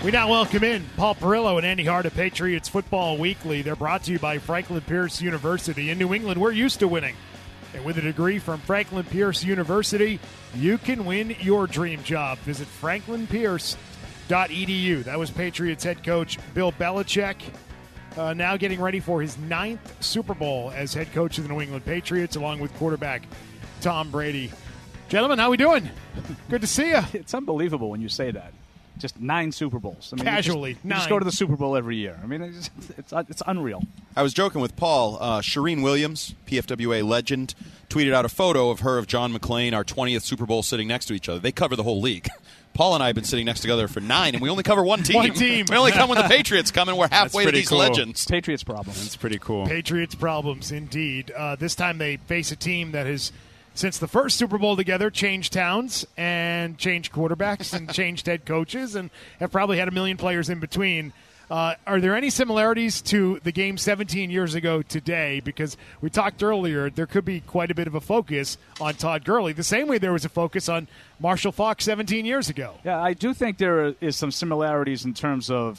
We now welcome in Paul Perillo and Andy Hart of Patriots Football Weekly. They're brought to you by Franklin Pierce University. In New England, we're used to winning. And with a degree from Franklin Pierce University, you can win your dream job. Visit franklinpierce.edu. That was Patriots head coach Bill Belichick, now getting ready for his 9th Super Bowl as head coach of the New England Patriots, along with quarterback Tom Brady. Gentlemen, how we doing? Good to see you. It's unbelievable when you say that. Just 9 Super Bowls. I mean, Casually, you just go to the Super Bowl every year. I mean, it's unreal. I was joking with Paul. Shireen Williams, PFWA legend, tweeted out a photo of her of John McClain, our 20th Super Bowl, sitting next to each other. They cover the whole league. Paul and I have been sitting next together for 9, and we only cover one team. One team. We only come when the Patriots come, and we're halfway to these cool. legends. Patriots problems. That's pretty cool. Patriots problems, indeed. This time they face a team that has, since the first Super Bowl together, changed towns and changed quarterbacks and changed head coaches and have probably had a million players in between. Are there any similarities to the game 17 years ago today? Because we talked earlier, there could be quite a bit of a focus on Todd Gurley, the same way there was a focus on Marshall Faulk 17 years ago. Yeah, I do think there is some similarities in terms of,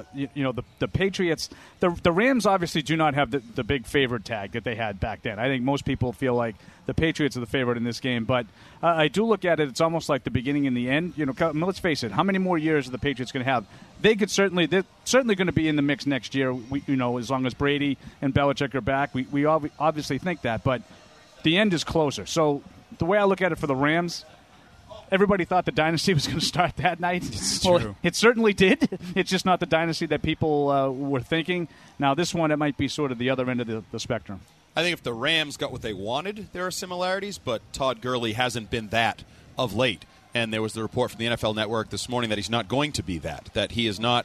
the Patriots. The Rams obviously do not have the big favorite tag that they had back then. I think most people feel like the Patriots are the favorite in this game, but I do look at it, it's almost like the beginning and the end. Let's face it, how many more years are the Patriots going to have? They're certainly going to be in the mix next year, as long as Brady and Belichick are back. We obviously think that, but the end is closer. So the way I look at it for the Rams, everybody thought the dynasty was going to start that night. True. It certainly did. It's just not the dynasty that people were thinking. Now, this one, it might be sort of the other end of the spectrum. I think if the Rams got what they wanted, there are similarities, but Todd Gurley hasn't been that of late. And there was the report from the NFL Network this morning that he's not going to be that he is not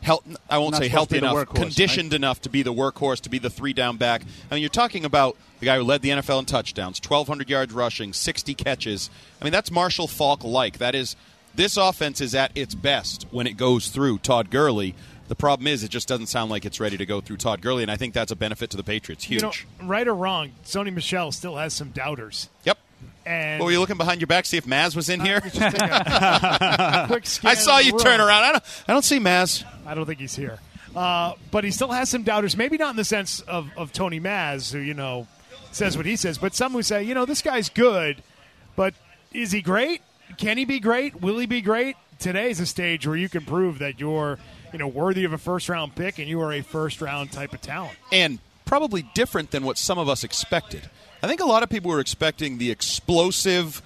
I won't say healthy enough, conditioned enough to be the workhorse, to be the 3-down back. I mean, you're talking about the guy who led the NFL in touchdowns, 1,200 yards rushing, 60 catches. I mean, that's Marshall Faulk-like. That is, this offense is at its best when it goes through Todd Gurley. The problem is it just doesn't sound like it's ready to go through Todd Gurley, and I think that's a benefit to the Patriots. Huge. Right or wrong, Sony Michel still has some doubters. Yep. And were you looking behind your back to see if Maz was in here? Just take a quick scan I saw you of the turn room. around. I don't see Maz. I don't think he's here. But he still has some doubters, maybe not in the sense of Tony Maz, who, says what he says, but some who say, this guy's good, but is he great? Can he be great? Will he be great? Today's a stage where you can prove that you're, worthy of a first-round pick and you are a first-round type of talent. And probably different than what some of us expected. I think a lot of people were expecting the explosive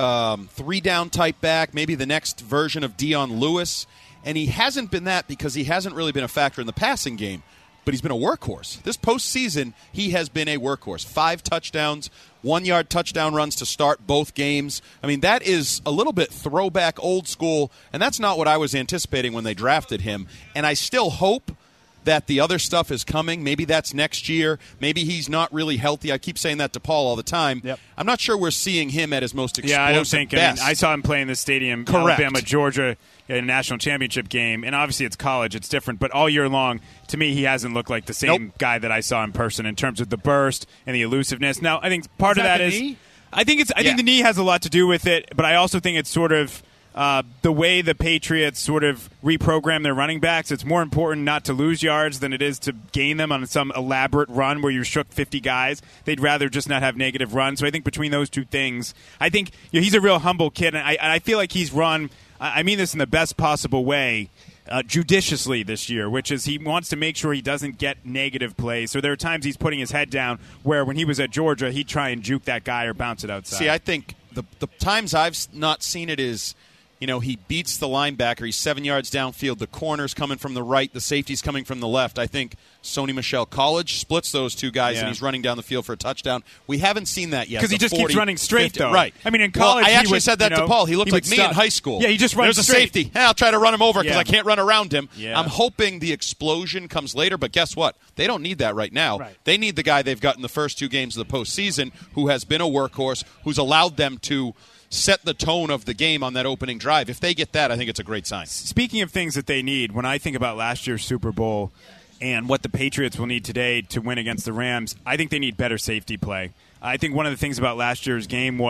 3-down type back, maybe the next version of Dion Lewis, and he hasn't been that because he hasn't really been a factor in the passing game, but he's been a workhorse. This postseason, he has been a workhorse. 5 touchdowns, 1-yard touchdown runs to start both games. I mean, that is a little bit throwback old school, and that's not what I was anticipating when they drafted him, and I still hope that the other stuff is coming. Maybe that's next year. Maybe he's not really healthy. I keep saying that to Paul all the time. Yep. I'm not sure we're seeing him at his most explosive I don't think. best. I saw him play in the stadium, Correct. Alabama, Georgia, in a national championship game, and obviously it's college. It's different, but all year long, to me, he hasn't looked like the same guy that I saw in person in terms of the burst and the elusiveness. Now, I think part of that is knee? I think the knee has a lot to do with it, but I also think it's sort of the way the Patriots sort of reprogram their running backs. It's more important not to lose yards than it is to gain them on some elaborate run where you shook 50 guys. They'd rather just not have negative runs. So I think between those two things, I think he's a real humble kid, and I feel like he's run, I mean this in the best possible way, judiciously this year, which is he wants to make sure he doesn't get negative plays. So there are times he's putting his head down where when he was at Georgia, he'd try and juke that guy or bounce it outside. See, I think the times I've not seen it is, he beats the linebacker. He's 7 yards downfield. The corner's coming from the right. The safety's coming from the left. I think Sony Michel College splits those two guys, and he's running down the field for a touchdown. We haven't seen that yet. Because he just keeps running straight, 50, though. Right. I mean, in college, I actually said that to Paul. He looked like me in high school. Yeah, he just runs There's straight. a safety. I'll try to run him over because Yeah. I can't run around him. Yeah. I'm hoping the explosion comes later, but guess what? They don't need that right now. Right. They need the guy they've got in the first 2 games of the postseason who has been a workhorse, who's allowed them to set the tone of the game on that opening drive. If they get that, I think it's a great sign. Speaking of things that they need, when I think about last year's Super Bowl and what the Patriots will need today to win against the Rams, I think they need better safety play. I think one of the things about last year's game was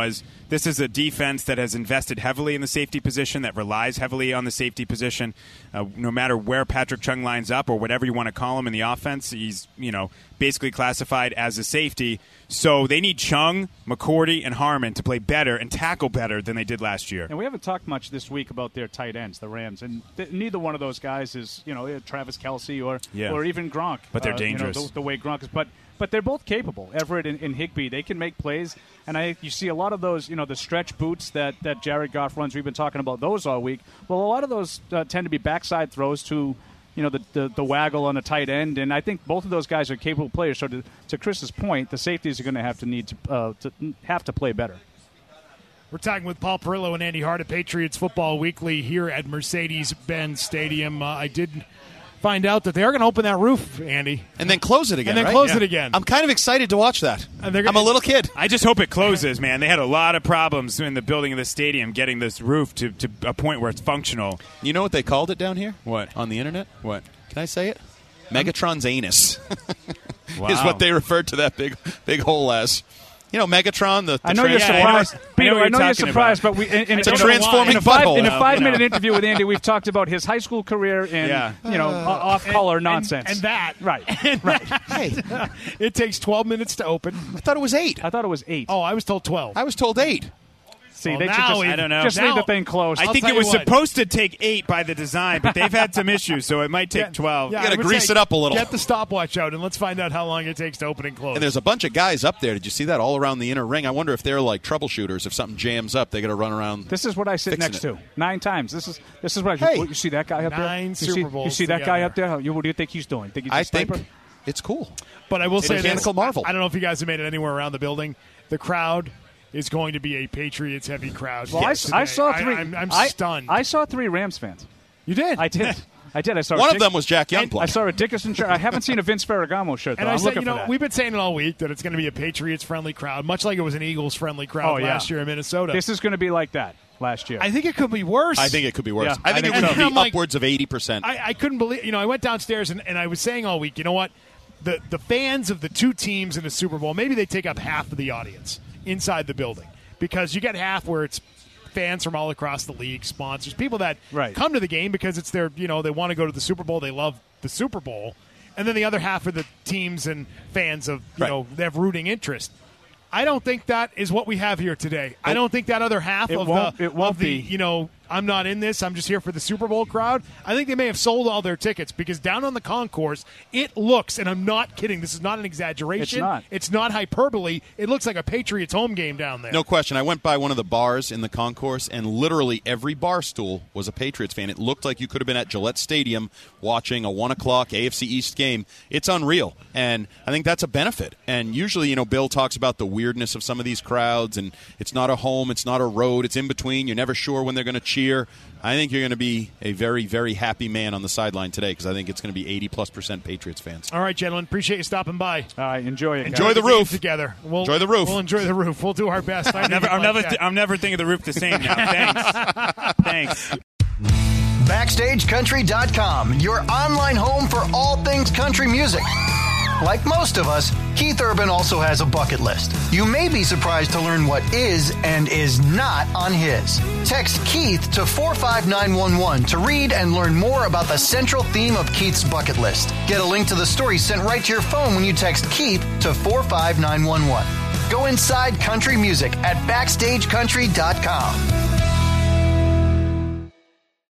This is a defense that has invested heavily in the safety position, that relies heavily on the safety position. No matter where Patrick Chung lines up or whatever you want to call him in the offense, he's basically classified as a safety. So they need Chung, McCourty, and Harmon to play better and tackle better than they did last year. And we haven't talked much this week about their tight ends, the Rams, and neither one of those guys is Travis Kelce or even Gronk. But they're dangerous. The way Gronk is, but they're both capable. Everett and Higbee, they can make plays, and you see a lot of those, the stretch boots that Jared Goff runs. We've been talking about those all week. Well, a lot of those tend to be backside throws to the waggle on the tight end, and I think both of those guys are capable players. So to Chris's point, the safeties are going to have to play better. We're talking with Paul Perillo and Andy Hart at Patriots Football Weekly here at Mercedes-Benz Stadium. I did find out that they are going to open that roof, Andy. And then close it again, And then right? close it again. I'm kind of excited to watch that. I'm a little kid. I just hope it closes, man. They had a lot of problems in the building of the stadium getting this roof to a point where it's functional. You know what they called it down here? What? On the internet? What? Can I say it? Megatron's anus Wow. is what they referred to that big hole as. Megatron, the I know you're Transformers. surprised. Peter, I know you're surprised, but It's a transforming butthole. In a 5-minute interview with Andy, we've talked about his high school career and off-color nonsense. And that. Right. Hey, It takes 12 minutes to open. I thought it was 8. I thought it was 8. Oh, I was told 12. I was told 8. See, Well, they should now just, we- I don't know. just Now- leave the thing closed. I think tell it was you what. supposed to take 8 by the design, but they've had some issues, so it might take 12. Yeah, You gotta I would grease say it up a little. Get the stopwatch out, and let's find out how long it takes to open and close. And there's a bunch of guys up there. Did you see that all around the inner ring? I wonder if they're like troubleshooters. If something jams up, they got to run around. This is what I sit Fixing next it. to 9 times. This is what Hey. you see that guy up there. 9 You Super see, Bowls You see that guy together. up there? What do you think he's doing? Think he's a I sniper? think it's cool. But I will say mechanical this. marvel. I don't know if you guys have made it anywhere around the building. The crowd is going to be a Patriots-heavy crowd. Well, today. I saw 3. I'm stunned. I saw 3 Rams fans. You did? I did. I saw One a of them was Jack Young. I saw a Dickerson shirt. I haven't seen a Vince Ferragamo shirt, though. And I I'm said, looking for that. we've been saying it all week that it's going to be a Patriots-friendly crowd, much like it was an Eagles-friendly crowd Oh, yeah. last year in Minnesota. This is going to be like that last year. I think it could be worse. I think it could be worse. Yeah, I think I it think would so. be I'm like- upwards of 80%. I couldn't believe, I went downstairs and I was saying all week, you know what? The fans of the two teams in the Super Bowl, maybe they take up half of the audience inside the building because you get half where it's fans from all across the league, sponsors, people that Right. come to the game because it's their, they want to go to the Super Bowl, they love the Super Bowl. And then the other half are the teams and fans of, they have rooting interest. I don't think that is what we have here today. I don't think that other half It of won't- the, it won't of the be. I'm not in this, I'm just here for the Super Bowl crowd. I think they may have sold all their tickets because down on the concourse, it looks, and I'm not kidding, this is not an exaggeration. It's not. Hyperbole. It looks like a Patriots home game down there. No question. I went by one of the bars in the concourse, and literally every bar stool was a Patriots fan. It looked like you could have been at Gillette Stadium watching a 1 o'clock AFC East game. It's unreal, and I think that's a benefit. And usually, Bill talks about the weirdness of some of these crowds, and it's not a home, it's not a road, it's in between. You're never sure when they're going to cheer. I think you're going to be a very, very happy man on the sideline today because I think it's going to be 80+% Patriots fans. All right, gentlemen, appreciate you stopping by. All right, enjoy it. Enjoy guys. the roof. Together. Enjoy the roof. We'll enjoy the roof. We'll do our best. I'm never thinking of the roof the same now. Thanks. BackstageCountry.com, your online home for all things country music. Like most of us, Keith Urban also has a bucket list. You may be surprised to learn what is and is not on his. Text Keith to 45911 to read and learn more about the central theme of Keith's bucket list. Get a link to the story sent right to your phone when you text Keith to 45911. Go inside country music at BackstageCountry.com.